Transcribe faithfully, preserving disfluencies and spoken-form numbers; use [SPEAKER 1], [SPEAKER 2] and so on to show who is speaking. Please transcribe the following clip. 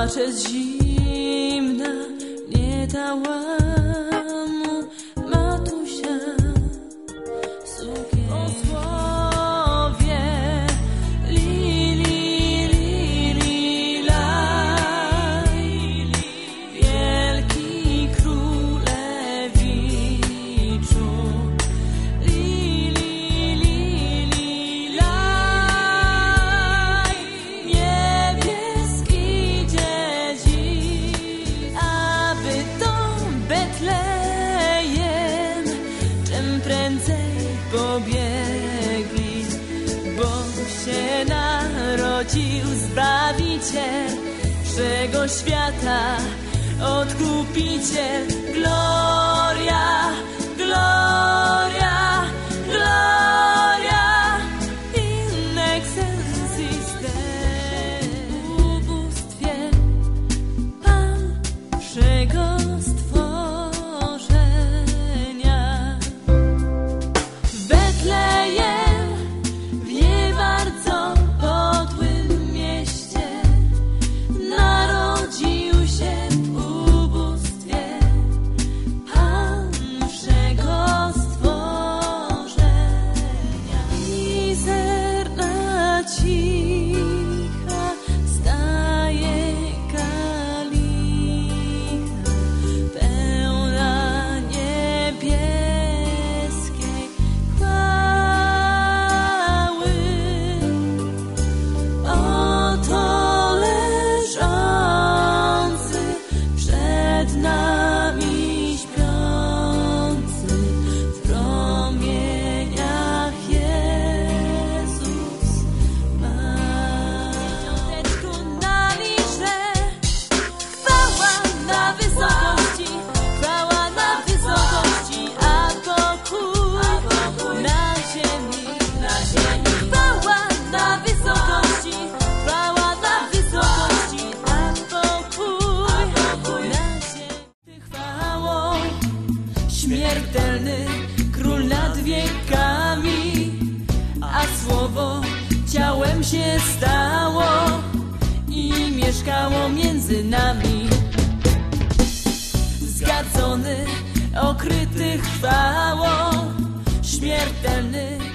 [SPEAKER 1] płacze z zimna, nie dała mu matusia sukienki. O słowie li, li, li, li, laj, wielki królewiczu, li, li, li, li, laj, niebieski dziedzic, aby do Betlejem czym prędzej pobiegli, bo się narodził Zbawiciel wszego świata, Odkupiciel. Gloria, gloria, gloria in excelsis Deo. W ubóstwie Pan wszego stworzenia. W Betlejem, w nie bardzo podłym mieście, narodził się w ubóstwie Pan wszego stworzenia. Mizerna cicha staje kalicha, pełna niebieskiej chwały. Oto leżący przed nami śpiący, w promieniach Jezus ma. Dzieciąteczku na liże, chwała na wysokości, chwała na wysokości, a pokój na ziemi, na ziemi. Chwała na wysokości, chwała na wysokości, a pokój na ziemi. Chwałą śmiertelny król nad wiekami, a słowo ciałem się stało i mieszkało między nami. Zgadzony, okryty chwałą, śmiertelny